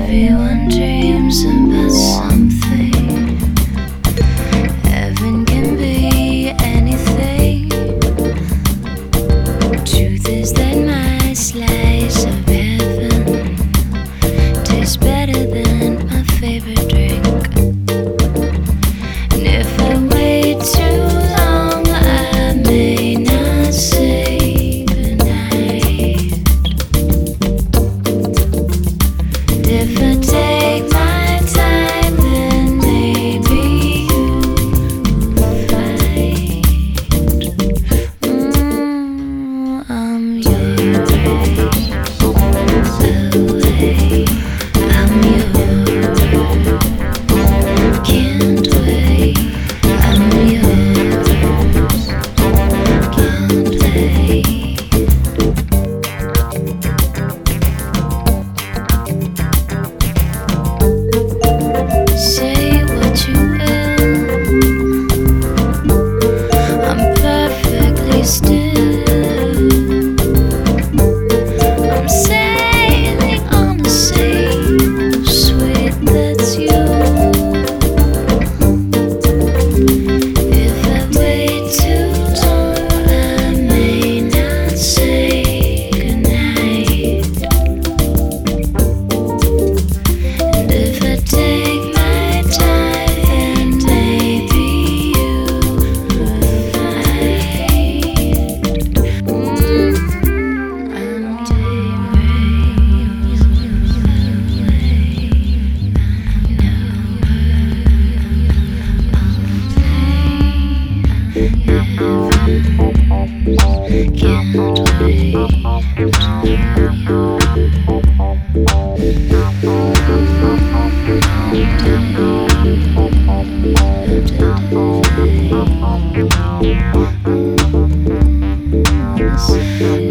Everyone dreams about something. Heaven can be anything. Truth is that my slice of heaven tastes better than my favorite drink. And if I wait too long, I may not say goodnight. If I take my time, then maybe you'll find I'm yours away. I'm yours, can't wait. I'm yours, can't wait. Say what you will, I'm perfectly still. I'm sailing on the same sweet that's you. If I wait too long, I may not say goodnight. And if I take my time, maybe you'll find I'm daybreak can't wait.